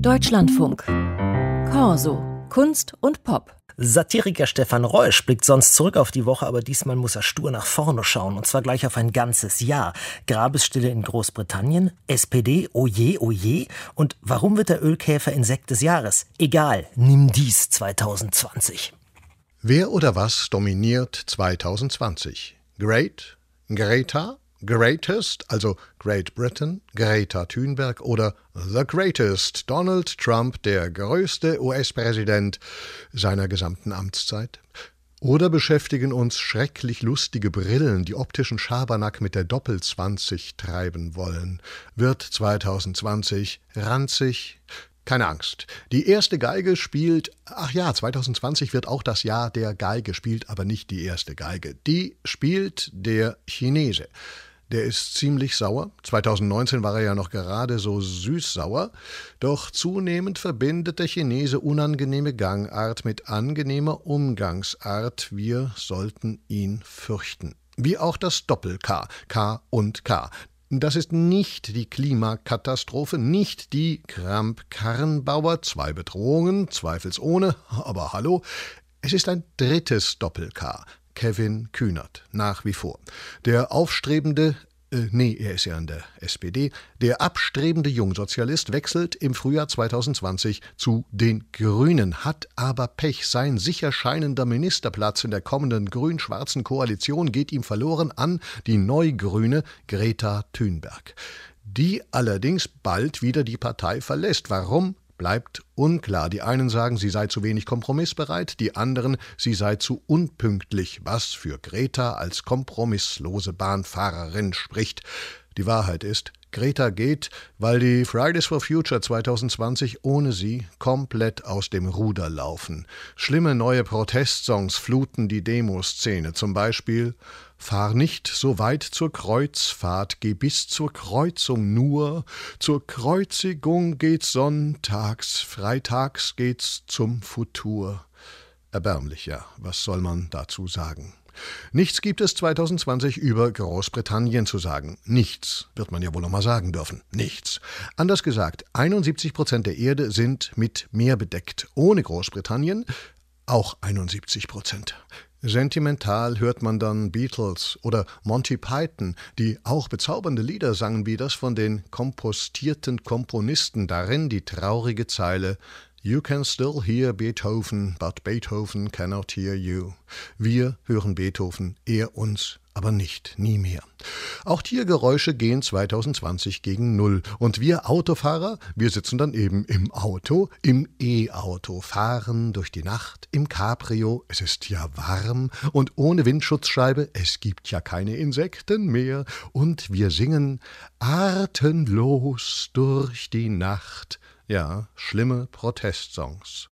Deutschlandfunk. Corso. Kunst und Pop. Satiriker Stefan Reusch blickt sonst zurück auf die Woche, aber diesmal muss er stur nach vorne schauen, und zwar gleich auf ein ganzes Jahr. Grabesstille in Großbritannien, SPD, oje, oje, und warum wird der Ölkäfer Insekt des Jahres? Egal, nimm dies 2020. Wer oder was dominiert 2020? Great, Greta, Greatest, also Great Britain, Greta Thunberg oder The Greatest, Donald Trump, der größte US-Präsident seiner gesamten Amtszeit? Oder beschäftigen uns schrecklich lustige Brillen, die optischen Schabernack mit der Doppelzwanzig treiben wollen? Wird 2020 ranzig? Keine Angst. Die erste Geige spielt, 2020 wird auch das Jahr der Geige, spielt aber nicht die erste Geige. Die spielt der Chinese. Der ist ziemlich sauer. 2019 war er ja noch gerade so süß-sauer. Doch zunehmend verbindet der Chinese unangenehme Gangart mit angenehmer Umgangsart. Wir sollten ihn fürchten. Wie auch das Doppel-K, K und K. Das ist nicht die Klimakatastrophe, nicht die Kramp-Karrenbauer, 2 Bedrohungen, zweifelsohne, aber hallo. Es ist ein drittes Doppel-K. Kevin Kühnert, nach wie vor. Der aufstrebende, er ist ja in der SPD, der abstrebende Jungsozialist wechselt im Frühjahr 2020 zu den Grünen, hat aber Pech. Sein sicher scheinender Ministerplatz in der kommenden grün-schwarzen Koalition geht ihm verloren an die Neugrüne Greta Thunberg, die allerdings bald wieder die Partei verlässt. Warum? Bleibt unklar. Die einen sagen, sie sei zu wenig kompromissbereit, die anderen, sie sei zu unpünktlich, was für Greta als kompromisslose Bahnfahrerin spricht. Die Wahrheit ist, Greta geht, weil die Fridays for Future 2020 ohne sie komplett aus dem Ruder laufen. Schlimme neue Protestsongs fluten die Demoszene, zum Beispiel »Fahr nicht so weit zur Kreuzfahrt, geh bis zur Kreuzung nur. Zur Kreuzigung geht's sonntags, freitags geht's zum Futur.« Erbärmlich, ja, was soll man dazu sagen? Nichts gibt es 2020 über Großbritannien zu sagen. Nichts, wird man ja wohl noch mal sagen dürfen. Nichts. Anders gesagt, 71% der Erde sind mit Meer bedeckt. Ohne Großbritannien auch 71%. Sentimental hört man dann Beatles oder Monty Python, die auch bezaubernde Lieder sangen wie das von den kompostierten Komponisten. Darin die traurige Zeile »You can still hear Beethoven, but Beethoven cannot hear you«. Wir hören Beethoven, er uns, aber nicht, nie mehr. Auch Tiergeräusche gehen 2020 gegen Null. Und wir Autofahrer, wir sitzen dann eben im Auto, im E-Auto, fahren durch die Nacht, im Cabrio, es ist ja warm und ohne Windschutzscheibe, es gibt ja keine Insekten mehr. Und wir singen atemlos durch die Nacht. Ja, schlimme Protestsongs.